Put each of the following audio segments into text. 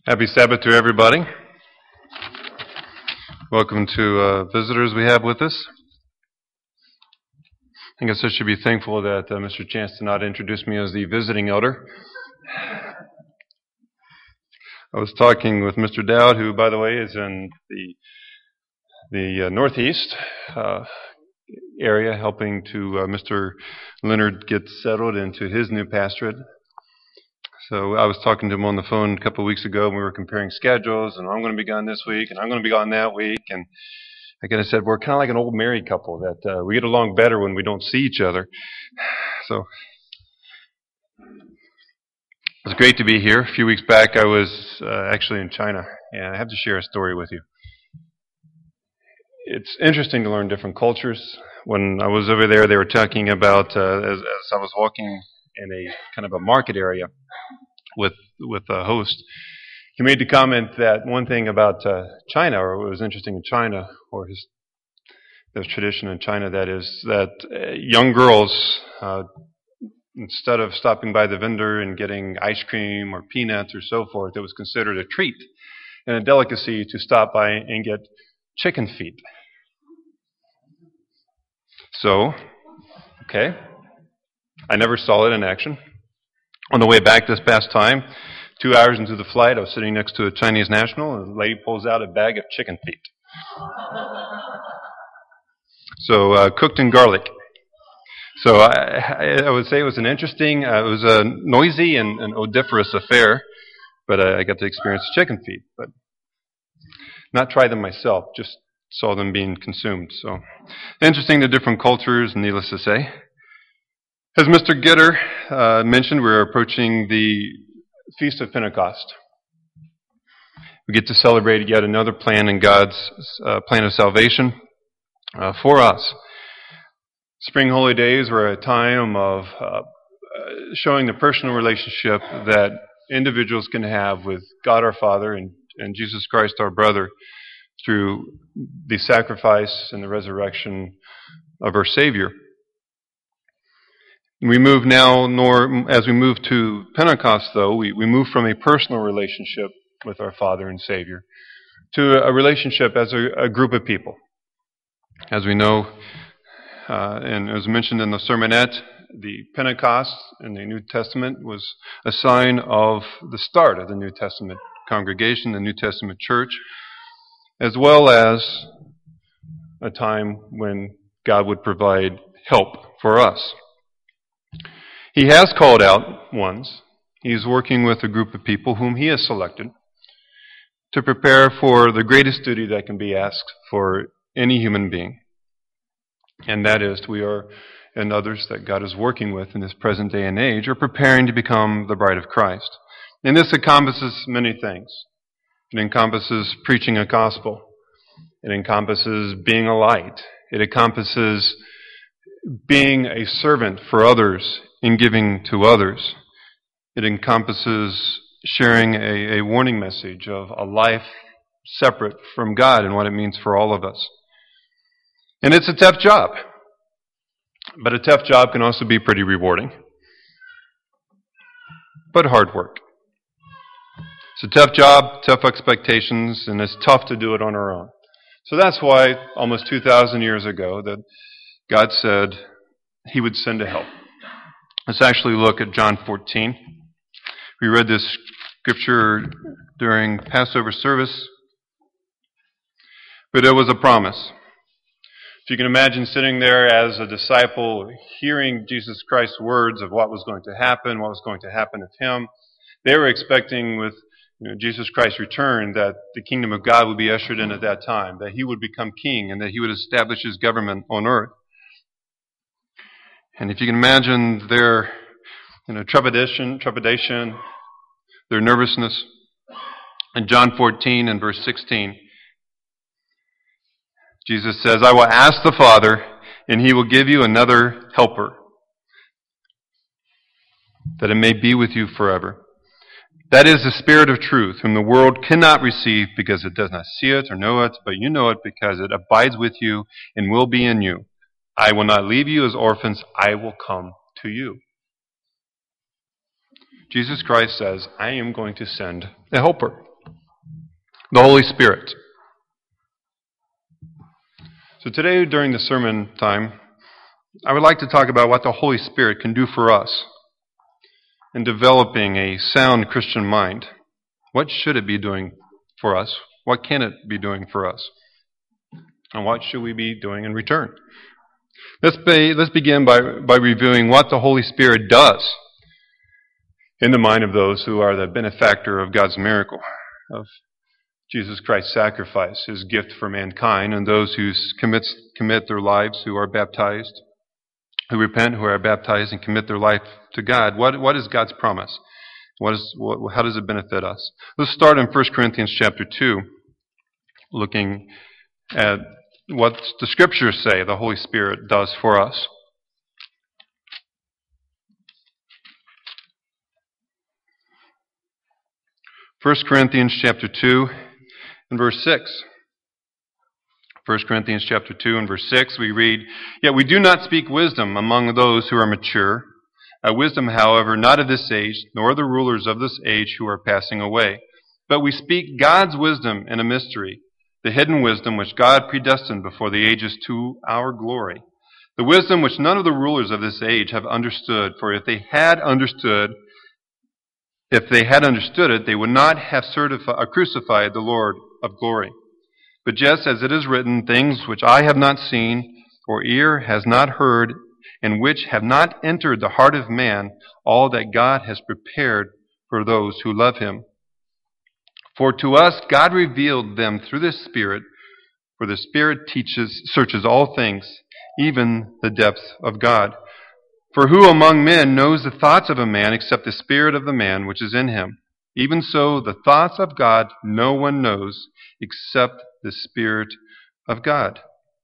Happy Sabbath to everybody. Welcome to visitors we have with us. I guess I should be thankful that Mr. Chance did not introduce me as the visiting elder. I was talking with Mr. Dowd, who, by the way, is in the northeast area, helping to Mr. Leonard get settled into his new pastorate. So I was talking to him on the phone a couple of weeks ago, and we were comparing schedules, and I'm going to be gone this week, and I'm going to be gone that week. And I kind of said, we're kind of like an old married couple, that we get along better when we don't see each other. So it was great to be here. A few weeks back, I was actually in China, and I have to share a story with you. It's interesting to learn different cultures. When I was over there, they were talking about, as I was walking in a kind of a market area with a host, he made the comment that one thing about China, or what was interesting in China, or there's tradition in China, that is that young girls, instead of stopping by the vendor and getting ice cream or peanuts or so forth, it was considered a treat and a delicacy to stop by and get chicken feet. So, okay, I never saw it in action. On the way back this past time, 2 hours into the flight, I was sitting next to a Chinese national, and the lady pulls out a bag of chicken feet. So, cooked in garlic. So I would say it was an interesting, it was a noisy and an odoriferous affair, but I got to experience chicken feet. But not try them myself, just saw them being consumed. So interesting, the different cultures, needless to say. As Mr. Gitter mentioned, we're approaching the Feast of Pentecost. We get to celebrate yet another plan in God's plan of salvation for us. Spring Holy Days were a time of showing the personal relationship that individuals can have with God our Father and Jesus Christ our brother through the sacrifice and the resurrection of our Savior. We move now, as we move to Pentecost, though, we move from a personal relationship with our Father and Savior to a relationship as a group of people. As we know, and as mentioned in the sermonette, the Pentecost in the New Testament was a sign of the start of the New Testament congregation, the New Testament church, as well as a time when God would provide help for us. He has called out ones. He is working with a group of people whom He has selected to prepare for the greatest duty that can be asked for any human being. And that is, we are, and others that God is working with in this present day and age, are preparing to become the bride of Christ. And this encompasses many things. It encompasses preaching a gospel. It encompasses being a light. It encompasses being a servant for others in giving to others. It encompasses sharing a warning message of a life separate from God and what it means for all of us. And it's a tough job. But a tough job can also be pretty rewarding. But hard work. It's a tough job, tough expectations, and it's tough to do it on our own. So that's why almost 2,000 years ago that God said He would send a help. Let's actually look at John 14. We read this scripture during Passover service, but it was a promise. If you can imagine sitting there as a disciple, hearing Jesus Christ's words of what was going to happen of Him, they were expecting with Jesus Christ's return that the kingdom of God would be ushered in at that time, that He would become king and that He would establish His government on earth. And if you can imagine their trepidation, their nervousness, in John 14 and verse 16, Jesus says, I will ask the Father, and He will give you another helper, that it may be with you forever. That is the Spirit of truth, whom the world cannot receive because it does not see it or know it, but you know it because it abides with you and will be in you. I will not leave you as orphans, I will come to you. Jesus Christ says, I am going to send a helper. the Holy Spirit. So today, during the sermon time, I would like to talk about what the Holy Spirit can do for us in developing a sound Christian mind. What should it be doing for us? What can it be doing for us? And what should we be doing in return? Let's begin by reviewing what the Holy Spirit does in the mind of those who are the benefactor of God's miracle, of Jesus Christ's sacrifice, His gift for mankind, and those who commit their lives, who are baptized, who repent, who are baptized, and commit their life to God. What is God's promise? How does it benefit us? Let's start in 1 Corinthians chapter 2, looking at what the Scriptures say the Holy Spirit does for us. 1 Corinthians chapter 2 and verse 6. 1 Corinthians chapter 2 and verse 6, we read, "Yet we do not speak wisdom among those who are mature, a wisdom, however, not of this age, nor the rulers of this age who are passing away. But we speak God's wisdom in a mystery, the hidden wisdom which God predestined before the ages to our glory. The wisdom which none of the rulers of this age have understood, for if they had understood it, they would not have crucified the Lord of glory. But just as it is written, things which eye have not seen, or ear has not heard, and which have not entered the heart of man, all that God has prepared for those who love Him. For to us God revealed them through the Spirit, for the Spirit searches all things, even the depth of God. For who among men knows the thoughts of a man except the spirit of the man which is in him? Even so, the thoughts of God no one knows except the Spirit of God.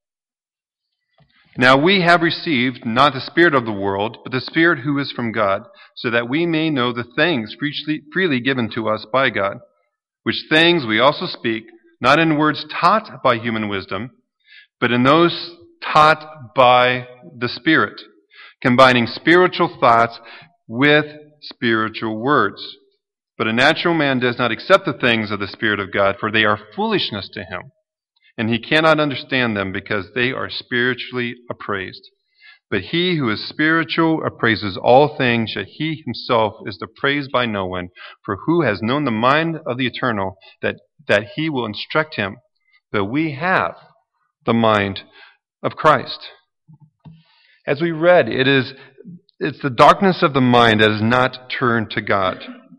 Now we have received not the spirit of the world, but the Spirit who is from God, so that we may know the things freely given to us by God, which things we also speak, not in words taught by human wisdom, but in those taught by the Spirit, combining spiritual thoughts with spiritual words. But a natural man does not accept the things of the Spirit of God, for they are foolishness to him, and he cannot understand them because they are spiritually appraised. But he who is spiritual appraises all things, yet he himself is appraised by no one. For who has known the mind of the Eternal, that he will instruct him? But we have the mind of Christ. As we read, it's the darkness of the mind that is not turned to God.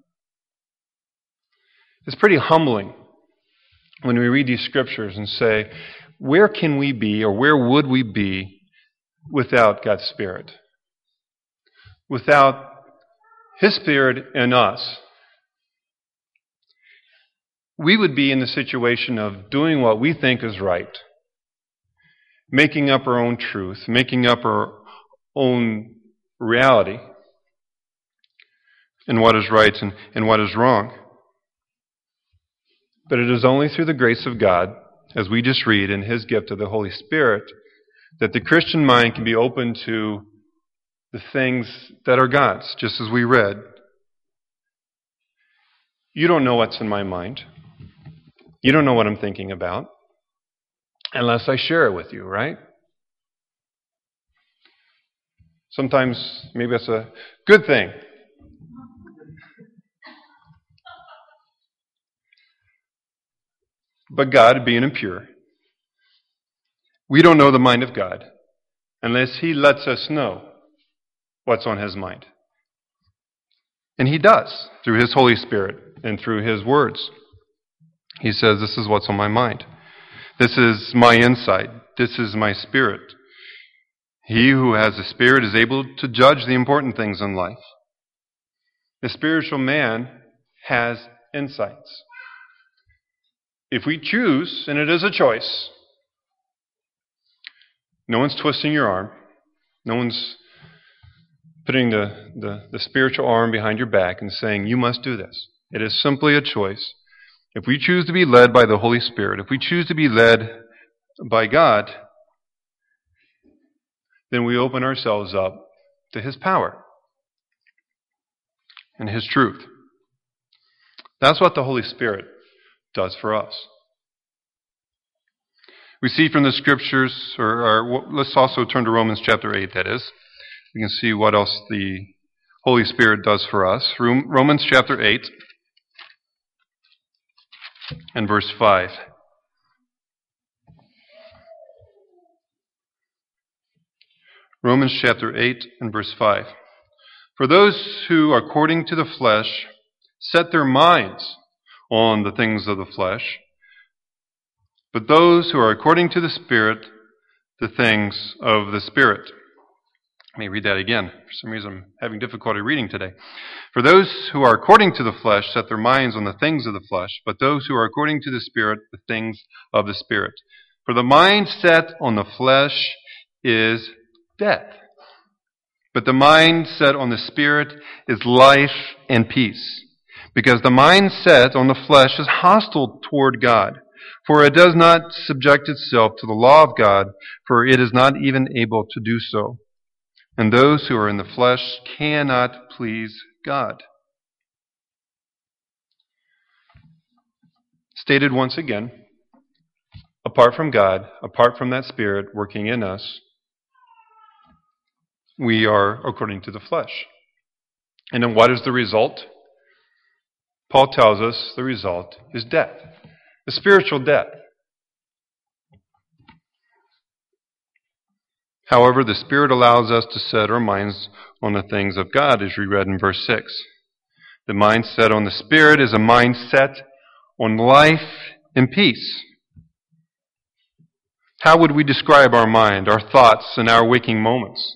It's pretty humbling when we read these scriptures and say, where can we be, or where would we be without God's Spirit? Without His Spirit in us, we would be in the situation of doing what we think is right, making up our own truth, making up our own reality in what is right and what is wrong. But it is only through the grace of God, as we just read in His gift of the Holy Spirit, that the Christian mind can be open to the things that are God's, just as we read. You don't know what's in my mind. You don't know what I'm thinking about unless I share it with you, right? Sometimes maybe that's a good thing. But God, being impure, we don't know the mind of God unless He lets us know what's on His mind. And He does through His Holy Spirit and through His words. He says, this is what's on my mind. This is my insight. This is my spirit. He who has the Spirit is able to judge the important things in life. The spiritual man has insights. If we choose, and it is a choice, no one's twisting your arm. No one's putting the spiritual arm behind your back and saying, you must do this. It is simply a choice. If we choose to be led by the Holy Spirit, if we choose to be led by God, then we open ourselves up to His power and His truth. That's what the Holy Spirit does for us. We see from the Scriptures, let's also turn to Romans chapter 8, that is. We can see what else the Holy Spirit does for us. Romans chapter 8 and verse 5. Romans chapter 8 and verse 5. For those who, according to the flesh, set their minds on the things of the flesh, but those who are according to the Spirit, the things of the Spirit. Let me read that again. For some reason I'm having difficulty reading today. For those who are according to the flesh set their minds on the things of the flesh, but those who are according to the Spirit, the things of the Spirit. For the mind set on the flesh is death, but the mind set on the Spirit is life and peace. Because the mind set on the flesh is hostile toward God, for it does not subject itself to the law of God, for it is not even able to do so. And those who are in the flesh cannot please God. Stated once again, apart from God, apart from that Spirit working in us, we are according to the flesh. And then what is the result? Paul tells us the result is death, a spiritual death. However, the Spirit allows us to set our minds on the things of God, as we read in verse 6. The mind set on the Spirit is a mind set on life and peace. How would we describe our mind, our thoughts, and our waking moments?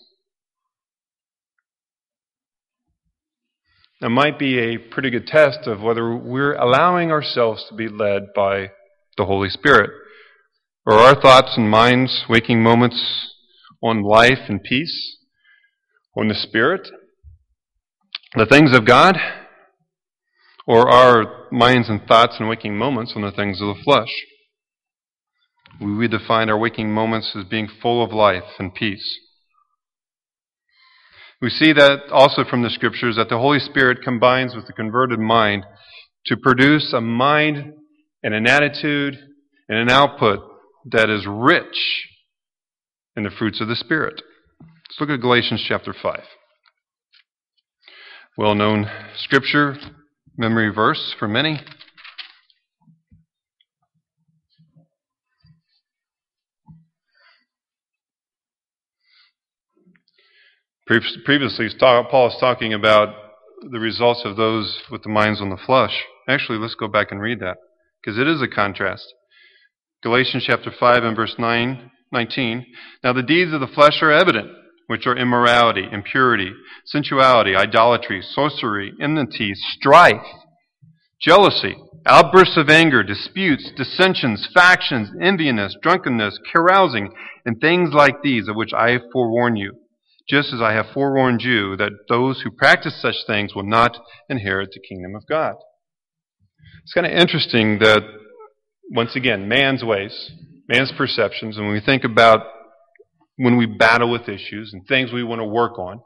That might be a pretty good test of whether we're allowing ourselves to be led by the Holy Spirit. Are our thoughts and minds, waking moments, on life and peace, on the Spirit, the things of God, or our minds and thoughts and waking moments on the things of the flesh? We define our waking moments as being full of life and peace. We see that also from the Scriptures that the Holy Spirit combines with the converted mind to produce a mind and an attitude and an output that is rich in the fruits of the Spirit. Let's look at Galatians chapter 5. Well-known Scripture, memory verse for many. Previously, Paul is talking about the results of those with the minds on the flesh. Actually, let's go back and read that, because it is a contrast. Galatians chapter 5 and verse 19. Now the deeds of the flesh are evident, which are immorality, impurity, sensuality, idolatry, sorcery, enmity, strife, jealousy, outbursts of anger, disputes, dissensions, factions, enviness, drunkenness, carousing, and things like these, of which I forewarn you, just as I have forewarned you, that those who practice such things will not inherit the kingdom of God. It's kind of interesting that, once again, man's ways, man's perceptions, and when we think about when we battle with issues and things we want to work on,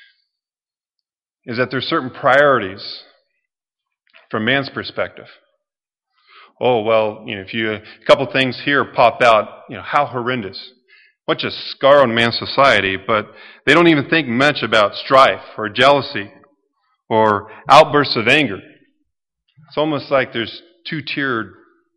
is that there's certain priorities from man's perspective. Oh, well, if a couple things here pop out, how horrendous. What a scar on man's society, but they don't even think much about strife or jealousy or outbursts of anger. It's almost like there's two-tiered.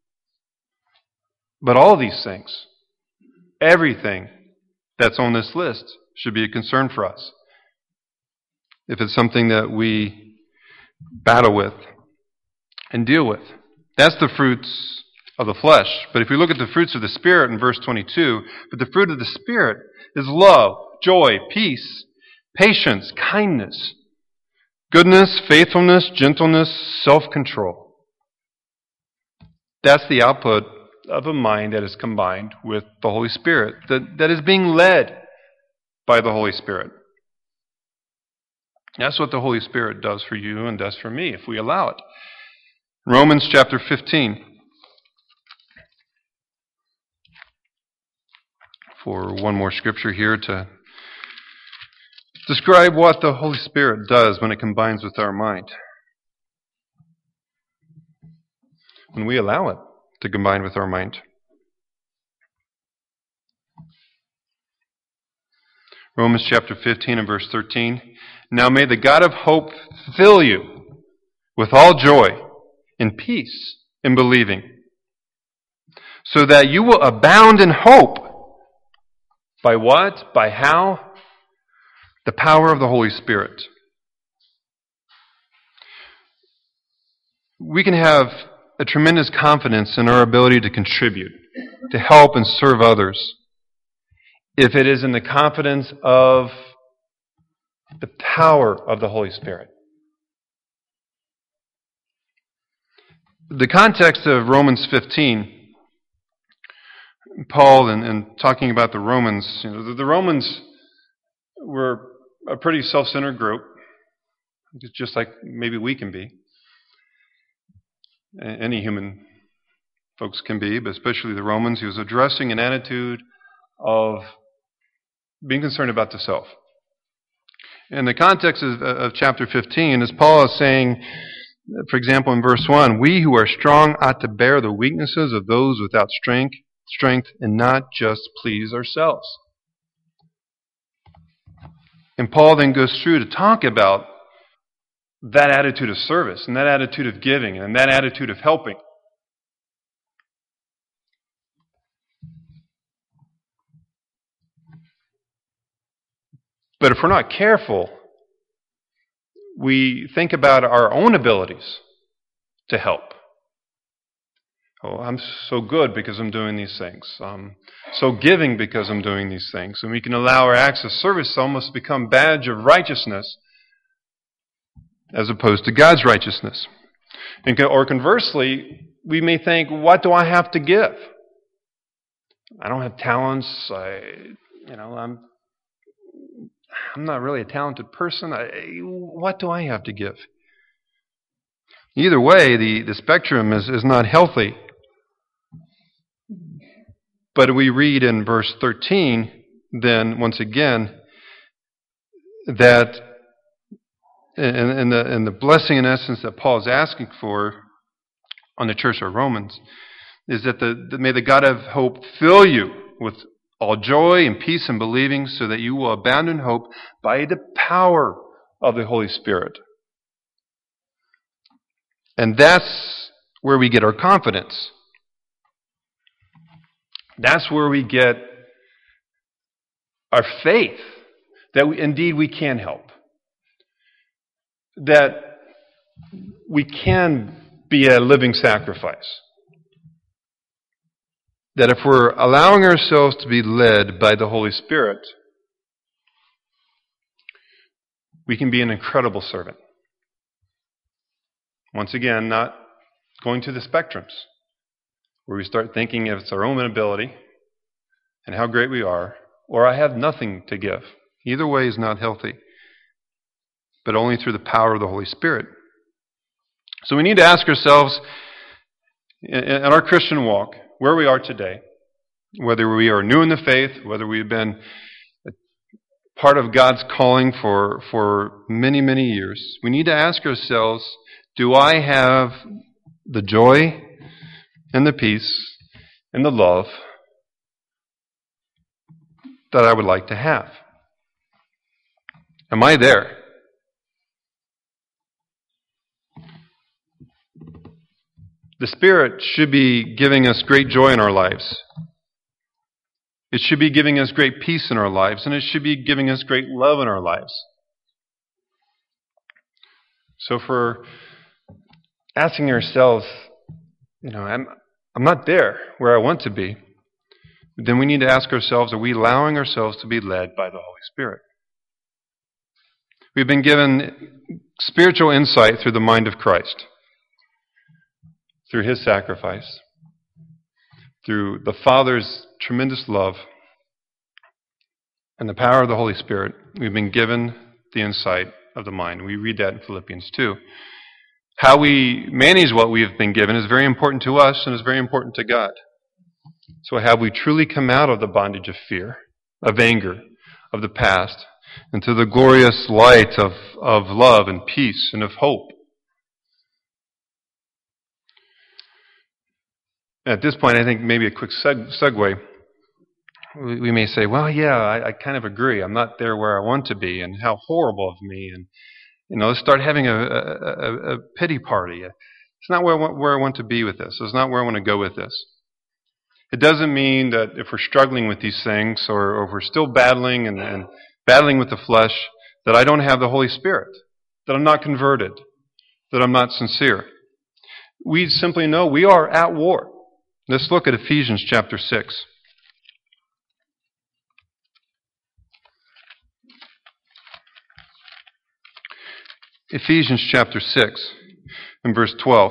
But all these things, everything that's on this list should be a concern for us. If it's something that we battle with and deal with. That's the fruits of the flesh. But if we look at the fruits of the Spirit in verse 22, but the fruit of the Spirit is love, joy, peace, patience, kindness, goodness, faithfulness, gentleness, self-control. That's the output of a mind that is combined with the Holy Spirit, that is being led by the Holy Spirit. That's what the Holy Spirit does for you and does for me if we allow it. Romans chapter 15. For one more scripture here to describe what the Holy Spirit does when it combines with our mind. when we allow it to combine with our mind. Romans chapter 15 and verse 13. Now may the God of hope fill you with all joy and peace in believing, so that you will abound in hope. By what? By how? The power of the Holy Spirit. We can have a tremendous confidence in our ability to contribute, to help and serve others, if it is in the confidence of the power of the Holy Spirit. The context of Romans 15, Paul, and talking about the Romans, the Romans were a pretty self-centered group, just like maybe we can be. Any human folks can be, but especially the Romans. He was addressing an attitude of being concerned about the self. In the context of chapter 15, as Paul is saying, for example, in verse 1, we who are strong ought to bear the weaknesses of those without strength and not just please ourselves. And Paul then goes through to talk about that attitude of service and that attitude of giving and that attitude of helping. But if we're not careful, we think about our own abilities to help. Oh, I'm so good because I'm doing these things. I'm so giving because I'm doing these things. And we can allow our acts of service to almost become a badge of righteousness as opposed to God's righteousness. Or conversely, we may think, what do I have to give? I don't have talents. I'm not really a talented person. What do I have to give? Either way, the spectrum is not healthy. But we read in verse 13, then, once again, that in the blessing, in essence, that Paul is asking for on the church of Romans, is that may the God of hope fill you with all joy and peace in believing, so that you will abound in hope by the power of the Holy Spirit. And that's where we get our confidence. That's where we get our faith that indeed we can help. That we can be a living sacrifice. That if we're allowing ourselves to be led by the Holy Spirit, we can be an incredible servant. Once again, not going to the spectrums, where we start thinking if it's our own ability and how great we are, or I have nothing to give. Either way is not healthy, but only through the power of the Holy Spirit. So we need to ask ourselves, in our Christian walk, where we are today, whether we are new in the faith, whether we've been part of God's calling for many, many years, we need to ask ourselves, do I have the joy and the peace and the love that I would like to have? Am I there? The Spirit should be giving us great joy in our lives. It should be giving us great peace in our lives, and it should be giving us great love in our lives. So for asking ourselves, I'm not there where I want to be, then we need to ask ourselves, are we allowing ourselves to be led by the Holy Spirit? We've been given spiritual insight through the mind of Christ, through His sacrifice, through the Father's tremendous love, and the power of the Holy Spirit. We've been given the insight of the mind. We read that in Philippians 2. How we manage what we have been given is very important to us and is very important to God. So have we truly come out of the bondage of fear, of anger, of the past, into the glorious light of love and peace and of hope? At this point, I think maybe a quick segue. We may say, well, yeah, I kind of agree. I'm not there where I want to be, and how horrible of me. And, let's start having a pity party. It's not where I want to be with this. It's not where I want to go with this. It doesn't mean that if we're struggling with these things, or if we're still battling and battling with the flesh, that I don't have the Holy Spirit, that I'm not converted, that I'm not sincere. We simply know we are at war. Let's look at Ephesians chapter 6. Ephesians chapter 6 and verse 12.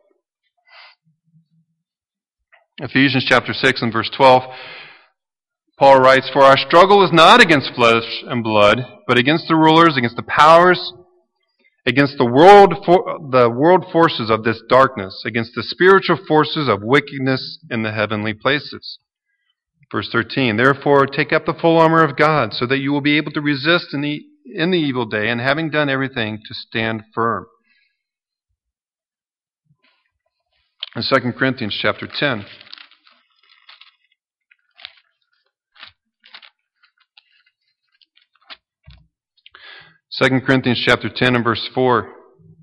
Ephesians chapter 6 and verse 12, Paul writes, "For our struggle is not against flesh and blood, but against the rulers, against the powers, against the world forces of this darkness, against the spiritual forces of wickedness in the heavenly places." Verse 13, "Therefore take up the full armor of God, so that you will be able to resist in the evil day, and having done everything, to stand firm." In 2 Corinthians chapter 10, and verse 4.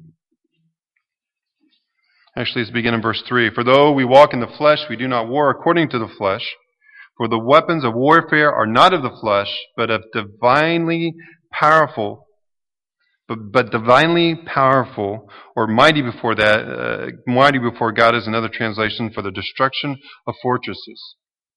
Actually, let's begin in verse 3. "For though we walk in the flesh, we do not war according to the flesh. For the weapons of warfare are not of the flesh, but divinely powerful, or mighty before God is another translation, for the destruction of fortresses."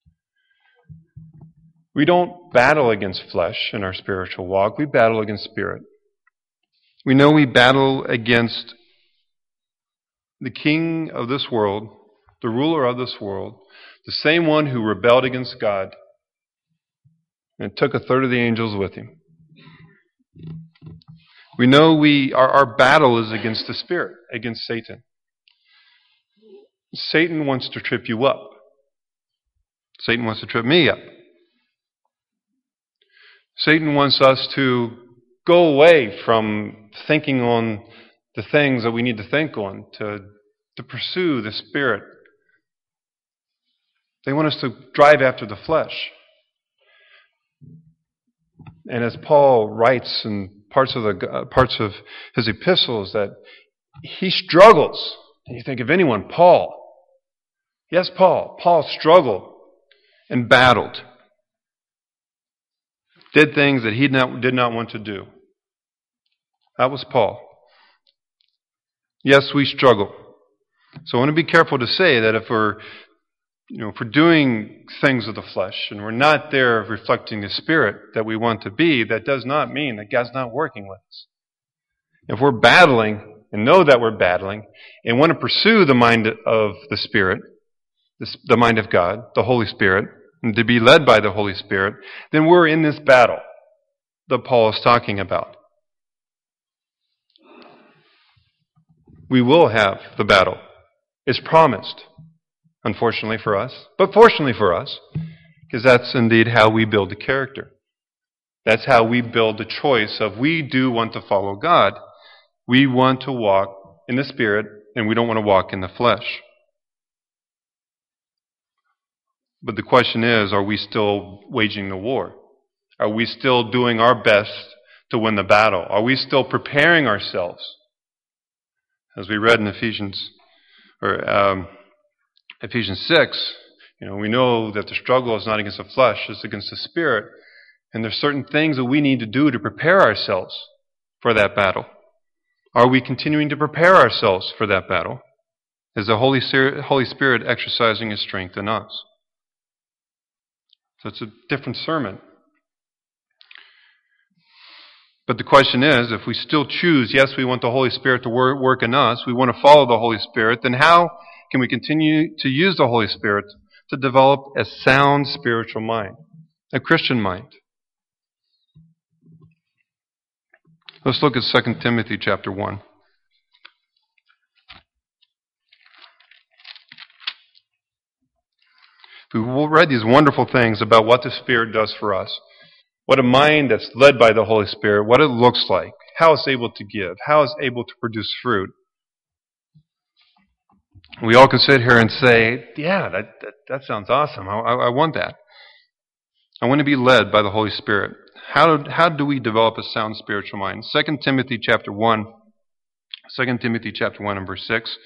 We don't battle against flesh in our spiritual walk. We battle against spirit. We know we battle against the king of this world, the ruler of this world, the same one who rebelled against God and took a third of the angels with him. We know our battle is against the spirit, against Satan. Satan wants to trip you up. Satan wants to trip me up. Satan wants us to go away from thinking on the things that we need to think on, to pursue the Spirit. They want us to drive after the flesh. And as Paul writes in parts of his epistles, that he struggles. And you think of anyone, Paul. Yes, Paul. Paul struggled and battled. Did things that he did not want to do. That was Paul. Yes, we struggle. So I want to be careful to say that if we're doing things of the flesh and we're not there reflecting the Spirit that we want to be, that does not mean that God's not working with us. If we're battling and know that we're battling and want to pursue the mind of the Spirit, the mind of God, the Holy Spirit, and to be led by the Holy Spirit, then we're in this battle that Paul is talking about. We will have the battle. It's promised, unfortunately for us, but fortunately for us, because that's indeed how we build the character. That's how we build the choice of we do want to follow God. We want to walk in the Spirit, and we don't want to walk in the flesh. But the question is, are we still waging the war? Are we still doing our best to win the battle? Are we still preparing ourselves? As we read in Ephesians 6, we know that the struggle is not against the flesh, it's against the Spirit. And there's certain things that we need to do to prepare ourselves for that battle. Are we continuing to prepare ourselves for that battle? Is the Holy Spirit exercising His strength in us? So it's a different sermon. But the question is, if we still choose, yes, we want the Holy Spirit to work in us, we want to follow the Holy Spirit, then how can we continue to use the Holy Spirit to develop a sound spiritual mind, a Christian mind? Let's look at 2 Timothy chapter 1. We read these wonderful things about what the Spirit does for us. What a mind that's led by the Holy Spirit, what it looks like, how it's able to give, how it's able to produce fruit. We all can sit here and say, yeah, that sounds awesome. I want that. I want to be led by the Holy Spirit. How do we develop a sound spiritual mind? 2 Timothy chapter 1 and verse 6.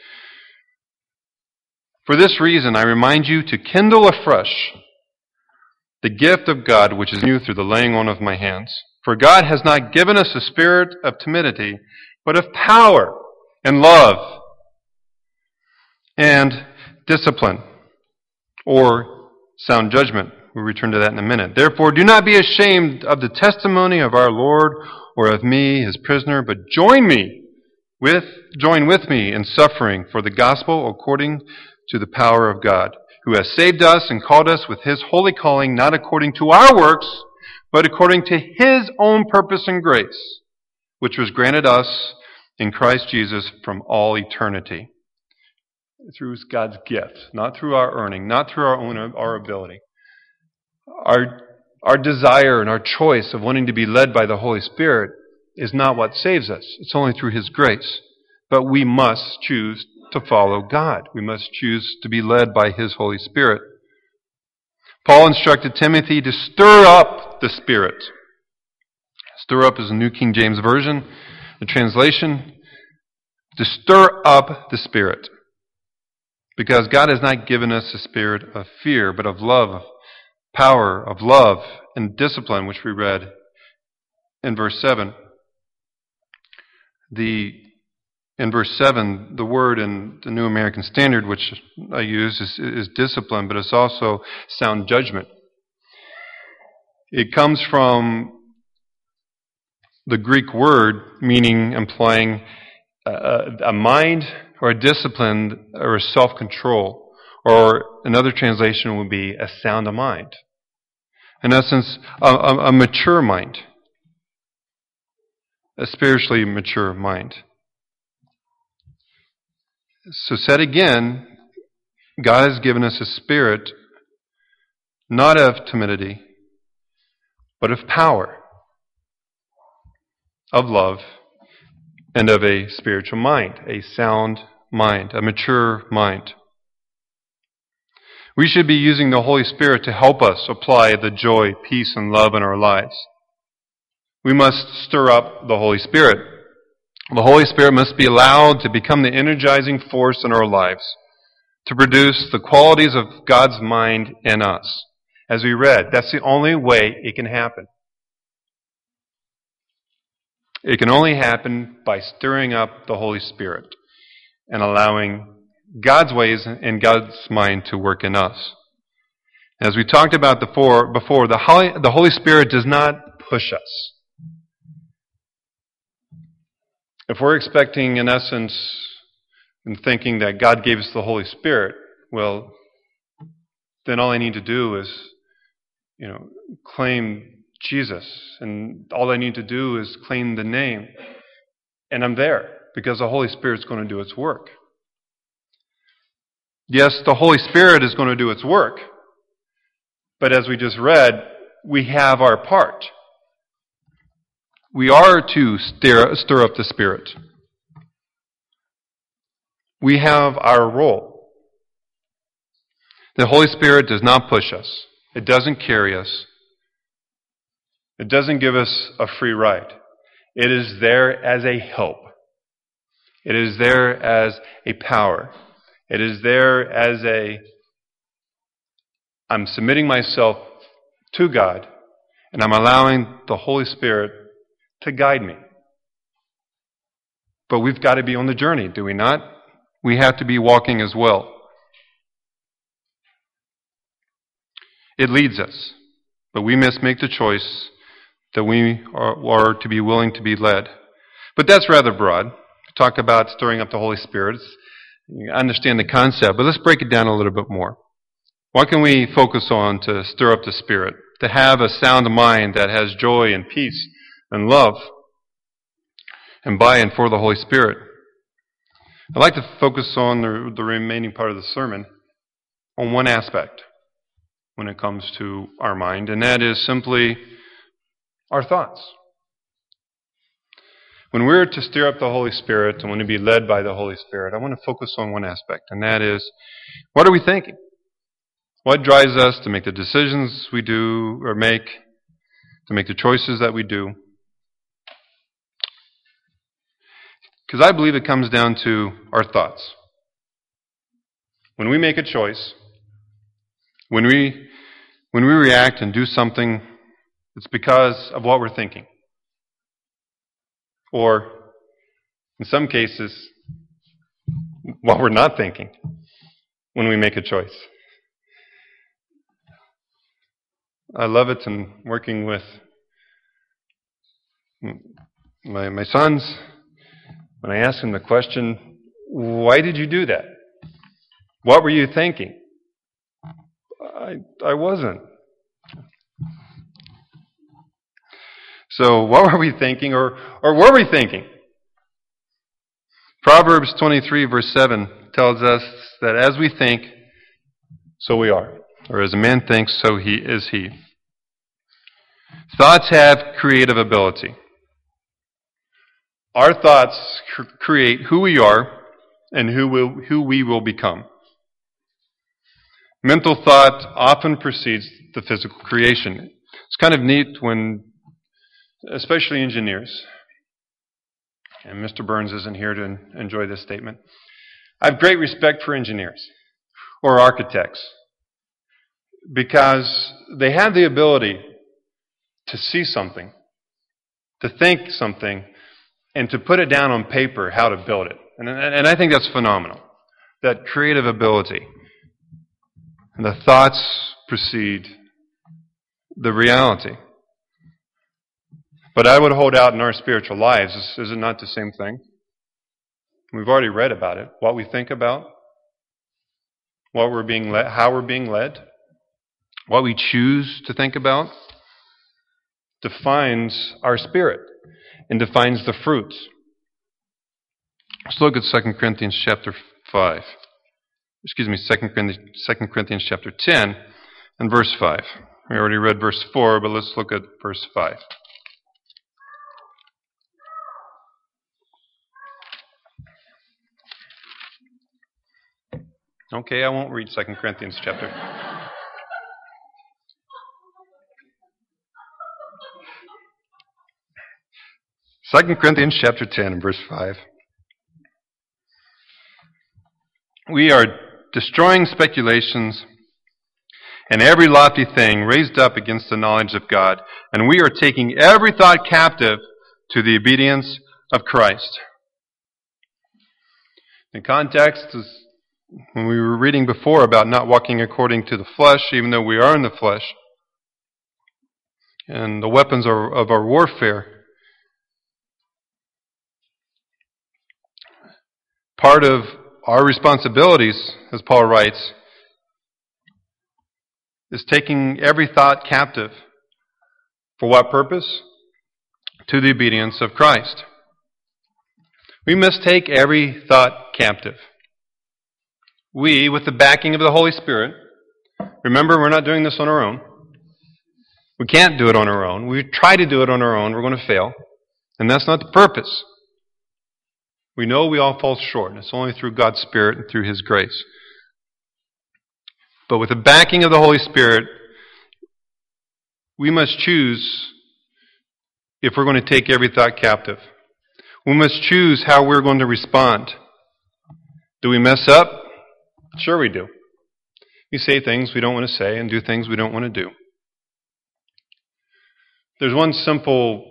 For this reason, I remind you to kindle afresh the gift of God which is in you through the laying on of my hands. For God has not given us a spirit of timidity, but of power and love and discipline, or sound judgment. We'll return to that in a minute. Therefore, do not be ashamed of the testimony of our Lord or of me, his prisoner, but join with me in suffering for the gospel according to the power of God, who has saved us and called us with his holy calling, not according to our works, but according to his own purpose and grace, which was granted us in Christ Jesus from all eternity. Through God's gift, not through our earning, not through our ability. Our desire and our choice of wanting to be led by the Holy Spirit is not what saves us. It's only through his grace. But we must choose to follow God. We must choose to be led by his Holy Spirit. Paul instructed Timothy to stir up the Spirit. Stir up is the New King James Version. The translation, to stir up the Spirit. Because God has not given us a spirit of fear, but of love, of power, of love, and discipline, which we read in verse 7. In verse 7, the word in the New American Standard, which I use, is discipline, but it's also sound judgment. It comes from the Greek word implying a mind or a discipline or a self-control, or another translation would be a sound of mind. In essence, a mature mind, a spiritually mature mind. So said again, God has given us a spirit not of timidity, but of power, of love, and of a spiritual mind, a sound mind, a mature mind. We should be using the Holy Spirit to help us apply the joy, peace, and love in our lives. We must stir up the Holy Spirit. The Holy Spirit must be allowed to become the energizing force in our lives, to produce the qualities of God's mind in us. As we read, that's the only way it can happen. It can only happen by stirring up the Holy Spirit and allowing God's ways and God's mind to work in us. As we talked about before, the Holy Spirit does not push us. If we're expecting, in essence, and thinking that God gave us the Holy Spirit, well, then all I need to do is, claim Jesus, and all I need to do is claim the name, and I'm there, because the Holy Spirit's going to do its work. Yes, the Holy Spirit is going to do its work, but as we just read, we have our part. We are to stir up the Spirit. We have our role. The Holy Spirit does not push us. It doesn't carry us. It doesn't give us a free ride. It is there as a help. It is there as a power. It is there as I'm submitting myself to God, and I'm allowing the Holy Spirit to guide me. But we've got to be on the journey, do we not? We have to be walking as well. It leads us, but we must make the choice that we are to be willing to be led. But that's rather broad. We talk about stirring up the Holy Spirit. You understand the concept, but let's break it down a little bit more. What can we focus on to stir up the Spirit? To have a sound mind that has joy and peace and love and by and for the Holy Spirit. I'd like to focus on the remaining part of the sermon on one aspect when it comes to our mind, and that is simply our thoughts. When we're to stir up the Holy Spirit and want to be led by the Holy Spirit, I want to focus on one aspect, and that is, what are we thinking? What drives us to make the decisions we do or make, to make the choices that we do? Because I believe it comes down to our thoughts. When we make a choice, when we react and do something, it's because of what we're thinking. Or, in some cases, what we're not thinking when we make a choice. I love it in working with my sons. When I ask them the question, why did you do that? What were you thinking? I wasn't. So what were we thinking, or were we thinking? Proverbs 23 verse 7 tells us that as we think, so we are. Or as a man thinks, so he is he. Thoughts have creative ability. Our thoughts create who we are and who we will become. Mental thought often precedes the physical creation. It's kind of neat when, especially engineers, and Mr. Burns isn't here to enjoy this statement. I have great respect for engineers or architects because they have the ability to see something, to think something, and to put it down on paper how to build it. And I think that's phenomenal, that creative ability. And the thoughts precede the reality. But I would hold out in our spiritual lives, is it not the same thing? We've already read about it. What we think about, what we're being led, how we're being led, what we choose to think about, defines our spirit and defines the fruits. Let's look at 2 Corinthians chapter 5. 2 Corinthians chapter 10 and verse 5. We already read verse 4, but let's look at verse 5. Okay, I won't read 2 Corinthians chapter. Second Corinthians chapter 10 and verse 5. We are destroying speculations and every lofty thing raised up against the knowledge of God, and we are taking every thought captive to the obedience of Christ. The context is when we were reading before about not walking according to the flesh, even though we are in the flesh, and the weapons of our warfare. Part of our responsibilities, as Paul writes, is taking every thought captive. For what purpose? To the obedience of Christ. We must take every thought captive. We, with the backing of the Holy Spirit, remember, we're not doing this on our own. We can't do it on our own. We try to do it on our own, we're going to fail. And that's not the purpose. We know we all fall short, and it's only through God's Spirit and through His grace. But with the backing of the Holy Spirit, we must choose if we're going to take every thought captive. We must choose how we're going to respond. Do we mess up? Sure we do. We say things we don't want to say and do things we don't want to do. There's one simple...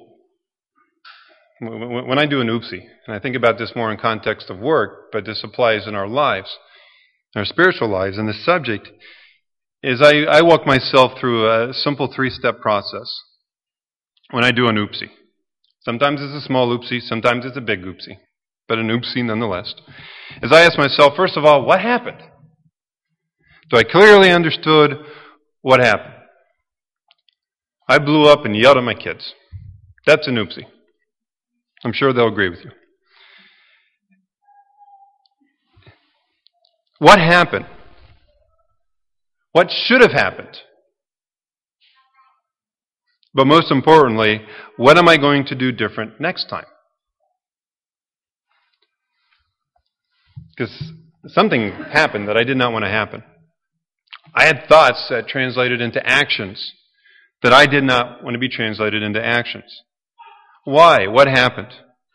When I do an oopsie, and I think about this more in context of work, but this applies in our lives, in our spiritual lives, and the subject is I walk myself through a simple 3-step process when I do an oopsie. Sometimes it's a small oopsie, sometimes it's a big oopsie, but an oopsie nonetheless. As I ask myself, first of all, what happened? Do I clearly understood what happened? I blew up and yelled at my kids. That's an oopsie. I'm sure they'll agree with you. What happened? What should have happened? But most importantly, what am I going to do different next time? Because something happened that I did not want to happen. I had thoughts that translated into actions that I did not want to be translated into actions. Why? What happened?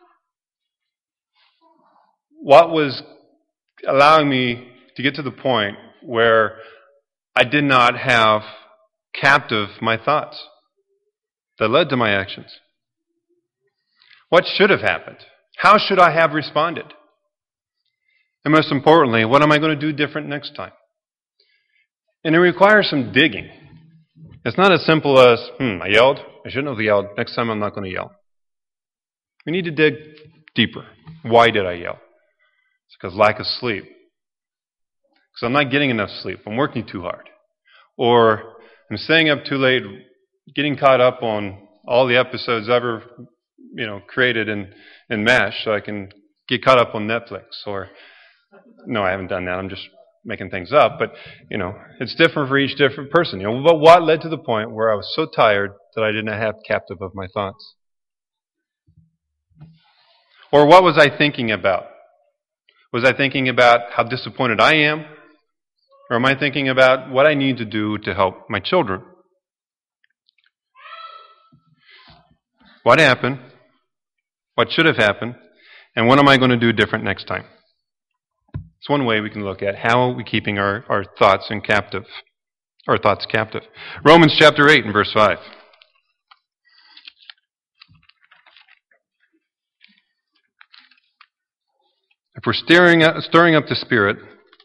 What was allowing me to get to the point where I did not have captive my thoughts that led to my actions? What should have happened? How should I have responded? And most importantly, what am I going to do different next time? And it requires some digging. It's not as simple as, I yelled. I shouldn't have yelled. Next time I'm not going to yell. We need to dig deeper. Why did I yell? It's because lack of sleep. Because I'm not getting enough sleep. I'm working too hard. Or I'm staying up too late, getting caught up on all the episodes ever, created in MASH so I can get caught up on Netflix. Or, no, I haven't done that. I'm just making things up. But, it's different for each different person. But what led to the point where I was so tired that I didn't have captive of my thoughts? Or what was I thinking about? Was I thinking about how disappointed I am? Or am I thinking about what I need to do to help my children? What happened? What should have happened? And what am I going to do different next time? It's one way we can look at how are we keeping our thoughts captive. Romans chapter 8 and verse 5. If we're stirring up the Spirit,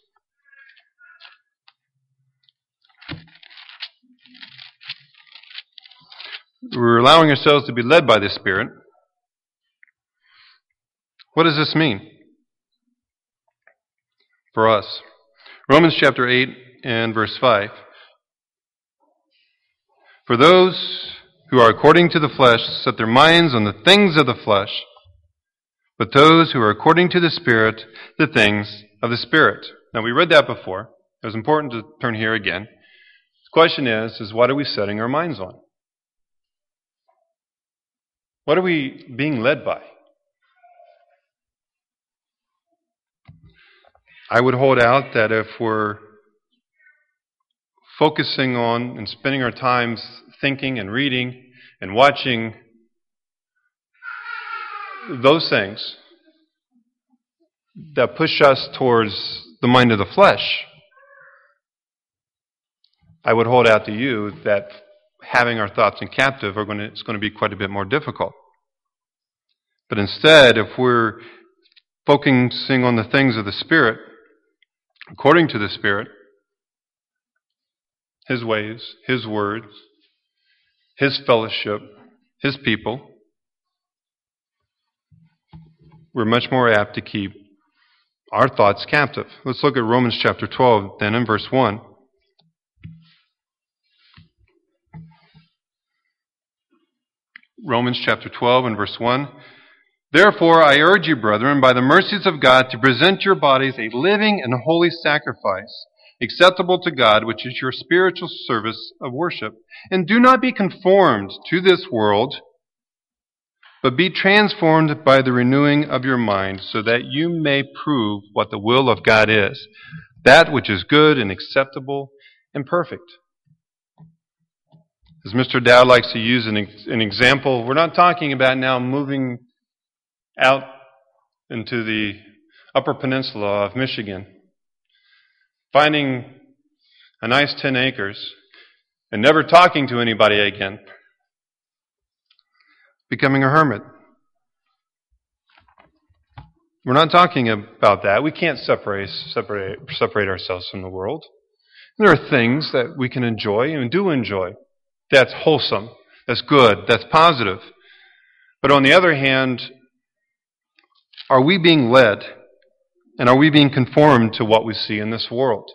we're allowing ourselves to be led by the Spirit. What does this mean for us? Romans chapter 8 and verse 5. For those who are according to the flesh set their minds on the things of the flesh, but those who are according to the Spirit, the things of the Spirit. Now, we read that before. It was important to turn here again. The question is what are we setting our minds on? What are we being led by? I would hold out that if we're focusing on and spending our times thinking and reading and watching those things that push us towards the mind of the flesh, I would hold out to you that having our thoughts in captive it's going to be quite a bit more difficult. But instead, if we're focusing on the things of the Spirit, according to the Spirit, His ways, His words, His fellowship, His people, we're much more apt to keep our thoughts captive. Let's look at Romans chapter 12, then in verse 1. Romans chapter 12 and verse 1. Therefore, I urge you, brethren, by the mercies of God, to present your bodies a living and holy sacrifice, acceptable to God, which is your spiritual service of worship. And do not be conformed to this world, but be transformed by the renewing of your mind, so that you may prove what the will of God is, that which is good and acceptable and perfect. As Mr. Dowd likes to use an example, we're not talking about now moving out into the Upper Peninsula of Michigan, finding a nice 10 acres, and never talking to anybody again, becoming a hermit. We're not talking about that. We can't separate ourselves from the world. There are things that we can enjoy and do enjoy. That's wholesome, that's good, that's positive. But on the other hand, are we being led and are we being conformed to what we see in this world?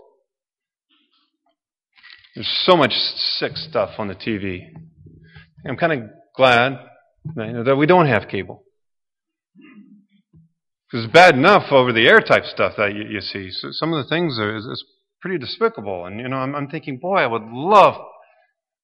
There's so much sick stuff on the TV. I'm kind of glad that we don't have cable. Because it's bad enough over the air type stuff that you see. So some of the things is pretty despicable. And, I'm thinking, boy, I would love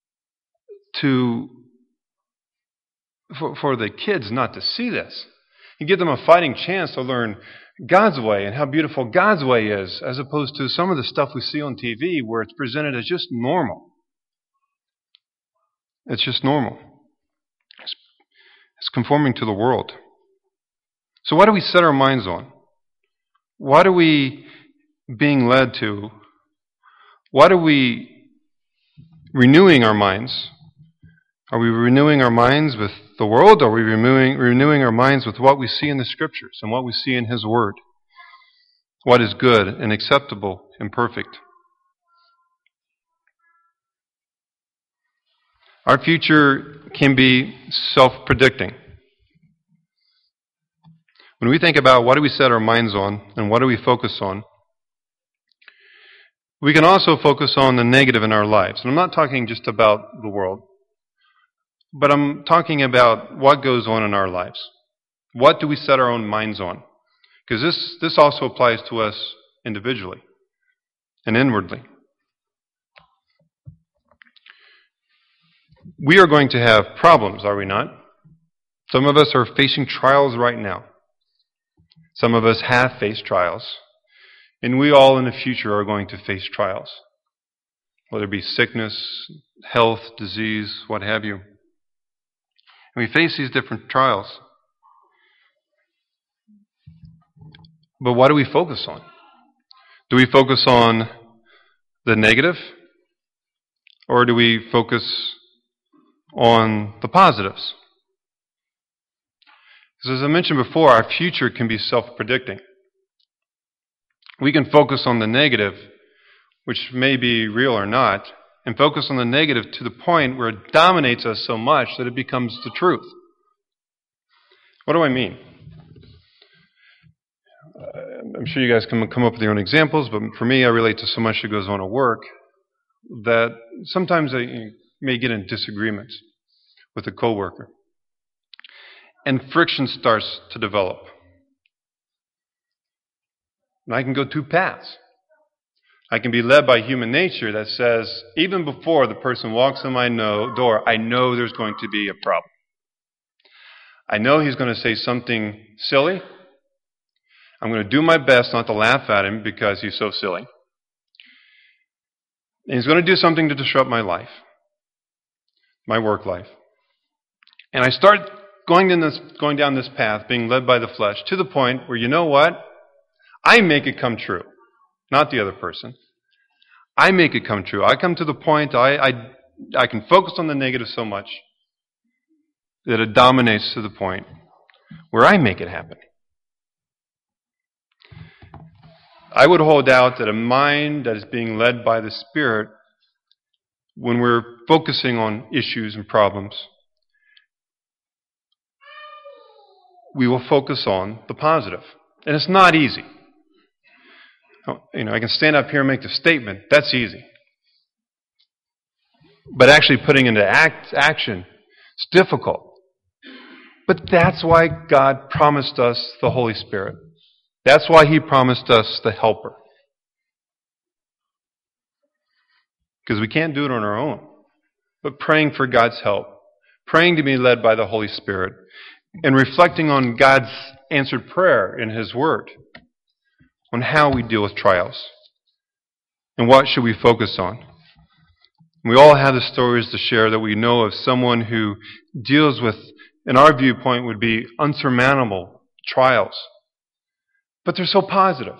for the kids not to see this. You give them a fighting chance to learn God's way and how beautiful God's way is, as opposed to some of the stuff we see on TV where it's presented as just normal. It's just normal. It's conforming to the world. So what do we set our minds on? What are we being led to? What are we renewing our minds? Are we renewing our minds with the world, or are we renewing our minds with what we see in the Scriptures and what we see in His Word? What is good and acceptable and perfect? Our future can be self-predicting. When we think about what do we set our minds on and what do we focus on, we can also focus on the negative in our lives. And I'm not talking just about the world, but I'm talking about what goes on in our lives. What do we set our own minds on? Because this also applies to us individually and inwardly. We are going to have problems, are we not? Some of us are facing trials right now. Some of us have faced trials. And we all in the future are going to face trials. Whether it be sickness, health, disease, what have you. And we face these different trials. But what do we focus on? Do we focus on the negative? Or do we focus on the positives? Because as I mentioned before, our future can be self-predicting. We can focus on the negative, which may be real or not, and focus on the negative to the point where it dominates us so much that it becomes the truth. What do I mean? I'm sure you guys can come up with your own examples, but for me, I relate to so much that goes on at work that sometimes I may get in disagreements with a coworker. And friction starts to develop. And I can go two paths. I can be led by human nature that says, even before the person walks in my door, I know there's going to be a problem. I know he's going to say something silly. I'm going to do my best not to laugh at him because he's so silly. And he's going to do something to disrupt my life, my work life. And I start going down this path, being led by the flesh, to the point where, you know what? I make it come true, not the other person. I make it come true. I come to the point I can focus on the negative so much that it dominates to the point where I make it happen. I would hold out that a mind that is being led by the Spirit, when we're focusing on issues and problems, we will focus on the positive. And it's not easy. I can stand up here and make the statement. That's easy. But actually putting into action, it's difficult. But that's why God promised us the Holy Spirit. That's why He promised us the Helper. Because we can't do it on our own. But praying for God's help, praying to be led by the Holy Spirit, and reflecting on God's answered prayer in His Word, on how we deal with trials, and what should we focus on. We all have the stories to share that we know of someone who deals with, in our viewpoint, would be unsurmountable trials. But they're so positive.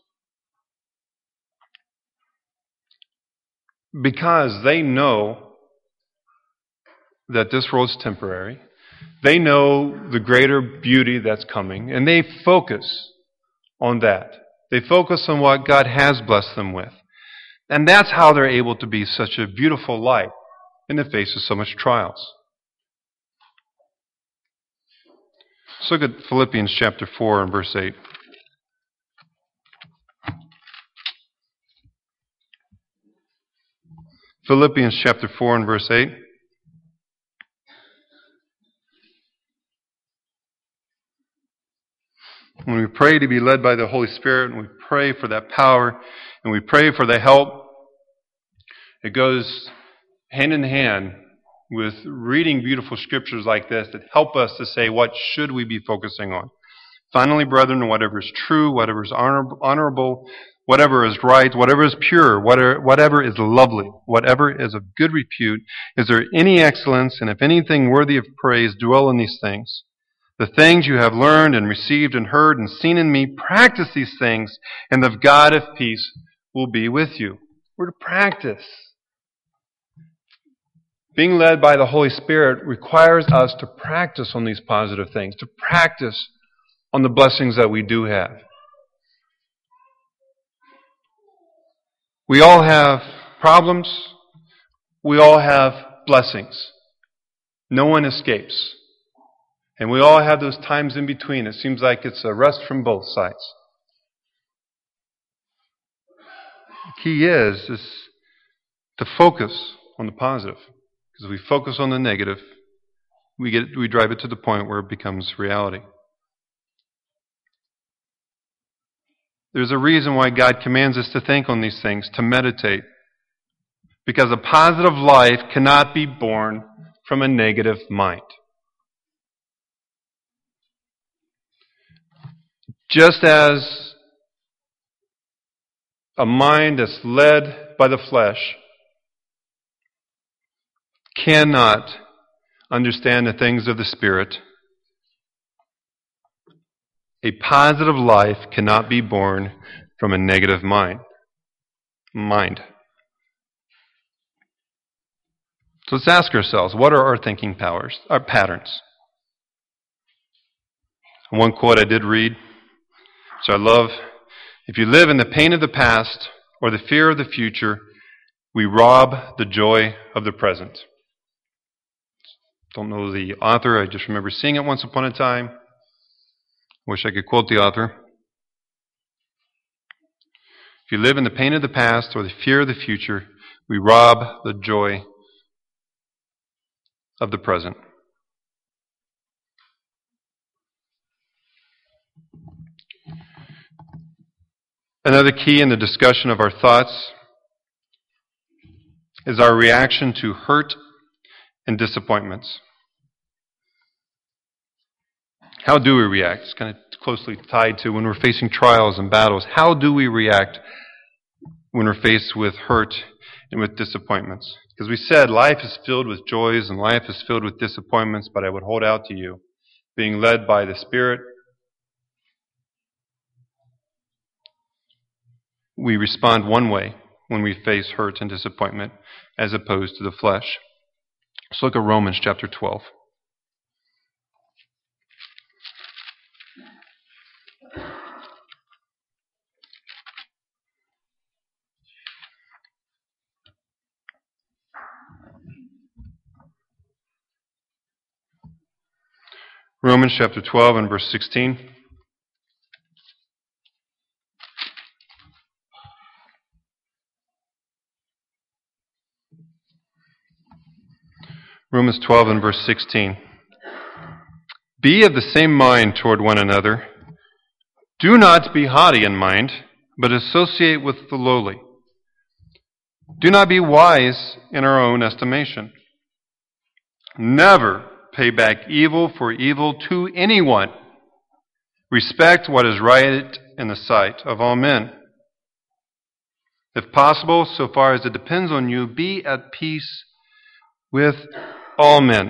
Because they know that this world's temporary. They know the greater beauty that's coming, and they focus on that. They focus on what God has blessed them with. And that's how they're able to be such a beautiful light in the face of so much trials. Let's look at Philippians chapter 4 and verse 8. Philippians chapter 4 and verse 8. When we pray to be led by the Holy Spirit, and we pray for that power, and we pray for the help, it goes hand in hand with reading beautiful scriptures like this that help us to say, what should we be focusing on? Finally, brethren, whatever is true, whatever is honorable, whatever is right, whatever is pure, whatever is lovely, whatever is of good repute, is there any excellence, and if anything worthy of praise, dwell in these things. The things you have learned and received and heard and seen in me, practice these things, and the God of peace will be with you. We're to practice. Being led by the Holy Spirit requires us to practice on these positive things, to practice on the blessings that we do have. We all have problems. We all have blessings. No one escapes. And we all have those times in between. It seems like it's a rest from both sides. The key is to focus on the positive. Because if we focus on the negative, we drive it to the point where it becomes reality. There's a reason why God commands us to think on these things, to meditate. Because a positive life cannot be born from a negative mind. Just as a mind that's led by the flesh cannot understand the things of the Spirit, a positive life cannot be born from a negative mind. So let's ask ourselves, what are our thinking patterns? One quote I did read, which I love: if you live in the pain of the past or the fear of the future, we rob the joy of the present. Don't know the author, I just remember seeing it once upon a time. Wish I could quote the author. If you live in the pain of the past or the fear of the future, we rob the joy of the present. Another key in the discussion of our thoughts is our reaction to hurt and disappointments. How do we react? It's kind of closely tied to when we're facing trials and battles. How do we react when we're faced with hurt and with disappointments? Because we said life is filled with joys and life is filled with disappointments, but I would hold out to you, being led by the Spirit, we respond one way when we face hurt and disappointment as opposed to the flesh. Let's look at Romans chapter 12. Romans chapter 12 and verse 16. Romans 12 and verse 16. Be of the same mind toward one another. Do not be haughty in mind, but associate with the lowly. Do not be wise in our own estimation. Never pay back evil for evil to anyone. Respect what is right in the sight of all men. If possible, so far as it depends on you, be at peace with all men.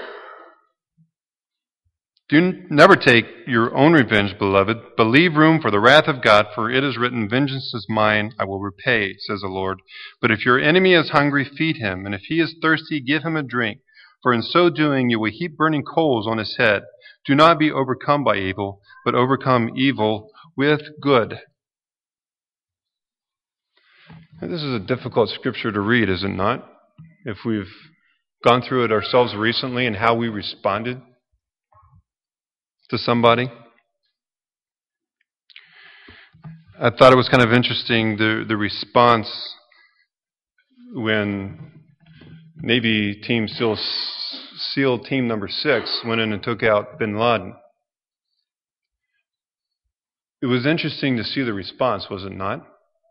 Never take your own revenge, beloved, but leave room for the wrath of God, for it is written, vengeance is mine, I will repay, says the Lord. But if your enemy is hungry, feed him, and if he is thirsty, give him a drink, for in so doing you will heap burning coals on his head. Do not be overcome by evil, but overcome evil with good. Now, this is a difficult scripture to read, is it not? If we've gone through it ourselves recently and how we responded to somebody. I thought it was kind of interesting, the response when Navy Team SEAL Team number 6 went in and took out bin Laden. It was interesting to see the response, was it not?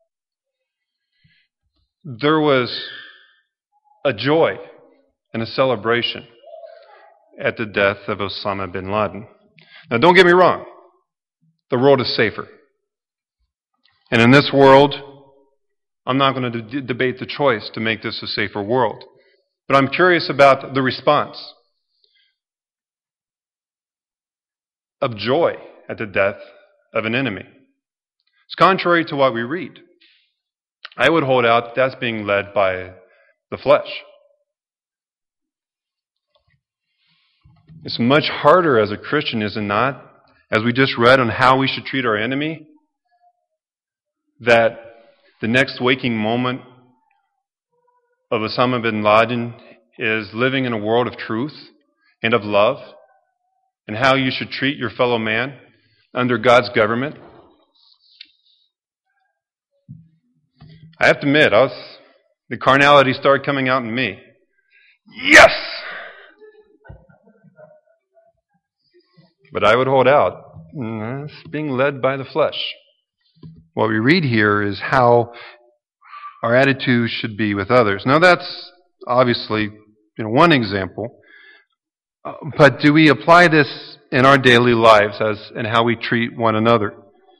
There was a joy and a celebration at the death of Osama bin Laden. Now, don't get me wrong. the world is safer. And in this world, I'm not going to debate the choice to make this a safer world. But I'm curious about the response of joy at the death of an enemy. It's contrary to what we read. I would hold out that's being led by the flesh. It's much harder as a Christian, is it not, as we just read on how we should treat our enemy, that the next waking moment of Osama bin Laden is living in a world of truth and of love, and how you should treat your fellow man under God's government. I have to admit, the carnality started coming out in me. Yes! But I would hold out. It's being led by the flesh. What we read here is how our attitude should be with others. Now that's obviously one example. But do we apply this in our daily lives and how we treat one another?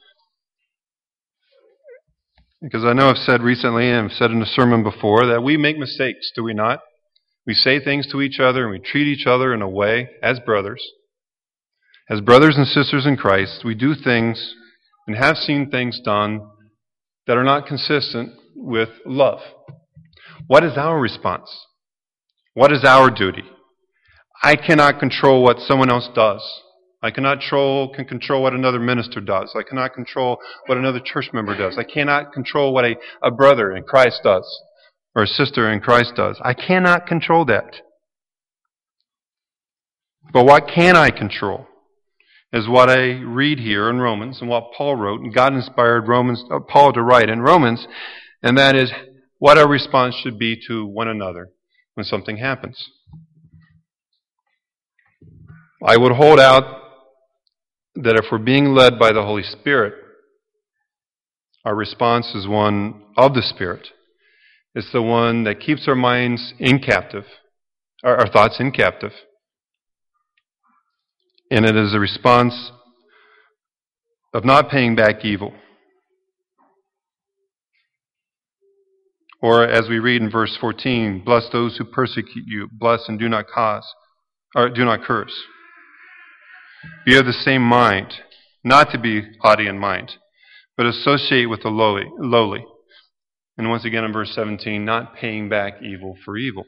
Because I know I've said recently, and I've said in a sermon before, that we make mistakes, do we not? We say things to each other and we treat each other in a way as brothers. As brothers and sisters in Christ, we do things and have seen things done that are not consistent with love. What is our response? What is our duty? I cannot control what someone else does. I cannot control what another minister does. I cannot control what another church member does. I cannot control what a brother in Christ does or a sister in Christ does. I cannot control that. But what can I control is what I read here in Romans and what Paul wrote, and God inspired Paul to write in Romans, and that is what our response should be to one another when something happens. I would hold out that if we're being led by the Holy Spirit, our response is one of the Spirit. It's the one that keeps our minds in captive, our thoughts in captive. And it is a response of not paying back evil. Or as we read in verse 14, bless those who persecute you, bless and do not curse. Be of the same mind, not to be haughty in mind, but associate with the lowly. And once again in verse 17, not paying back evil for evil.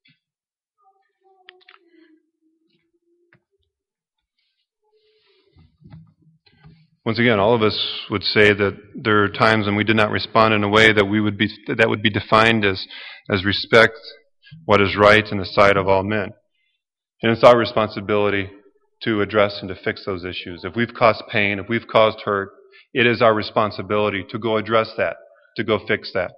Once again, all of us would say that there are times when we did not respond in a way that would be defined as respect what is right in the sight of all men. And it's our responsibility to address and to fix those issues. If we've caused pain, if we've caused hurt, it is our responsibility to go address that, to go fix that.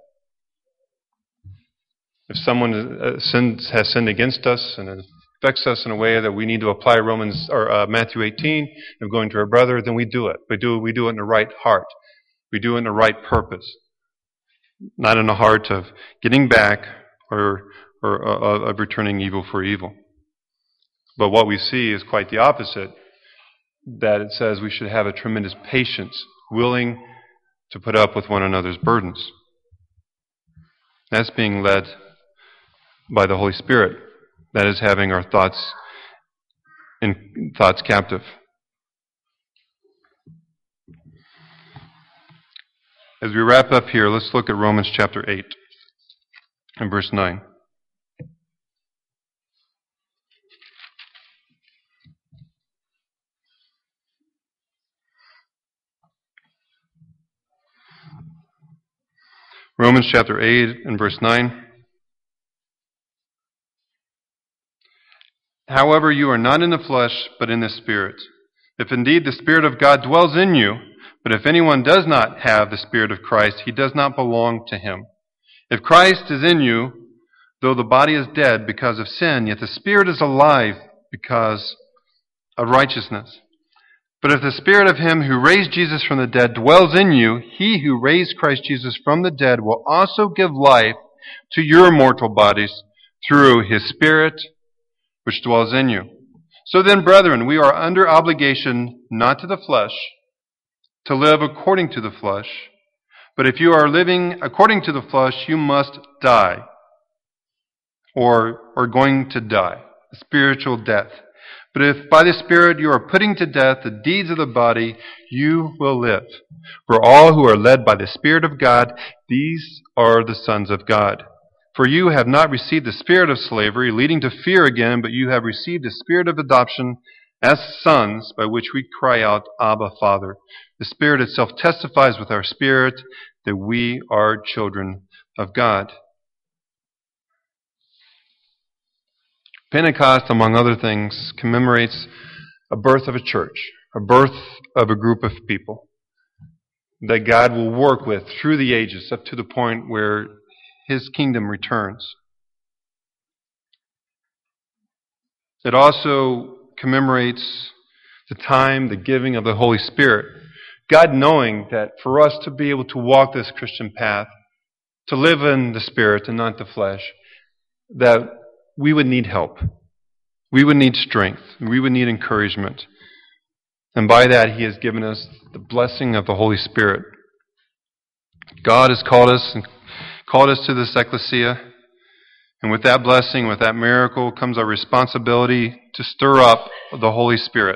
If someone has sinned against us and it affects us in a way that we need to apply Matthew 18 of going to our brother, then we do it. We do it in the right heart. We do it in the right purpose, not in the heart of getting back or of returning evil for evil. But what we see is quite the opposite, that it says we should have a tremendous patience, willing to put up with one another's burdens. That's being led by the Holy Spirit. That is having our thoughts captive. As we wrap up here, let's look at Romans chapter 8 and verse 9. Romans chapter 8 and verse 9. However, you are not in the flesh, but in the Spirit. If indeed the Spirit of God dwells in you, but if anyone does not have the Spirit of Christ, he does not belong to him. If Christ is in you, though the body is dead because of sin, yet the Spirit is alive because of righteousness. But if the Spirit of him who raised Jesus from the dead dwells in you, he who raised Christ Jesus from the dead will also give life to your mortal bodies through his Spirit which dwells in you. So then, brethren, we are under obligation not to the flesh to live according to the flesh. But if you are living according to the flesh, you must die, or are going to die, a spiritual death. But if by the Spirit you are putting to death the deeds of the body, you will live. For all who are led by the Spirit of God, these are the sons of God. For you have not received the spirit of slavery, leading to fear again, but you have received the spirit of adoption as sons, by which we cry out, Abba, Father. The Spirit itself testifies with our spirit that we are children of God. Pentecost, among other things, commemorates a birth of a church, a birth of a group of people that God will work with through the ages up to the point where His kingdom returns. It also commemorates the time, the giving of the Holy Spirit. God knowing that for us to be able to walk this Christian path, to live in the Spirit and not the flesh, that we would need help. We would need strength. We would need encouragement. And by that, He has given us the blessing of the Holy Spirit. God has called us to this ecclesia. And with that blessing, with that miracle, comes our responsibility to stir up the Holy Spirit.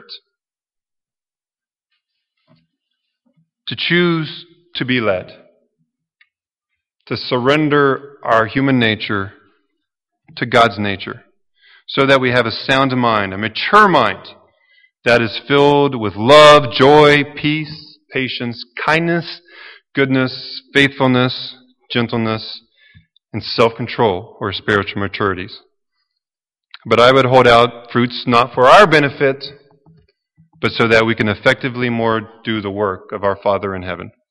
To choose to be led. To surrender our human nature to God's nature, so that we have a sound mind, a mature mind that is filled with love, joy, peace, patience, kindness, goodness, faithfulness, gentleness, and self-control, or spiritual maturities. But I would hold out fruits not for our benefit, but so that we can effectively more do the work of our Father in heaven.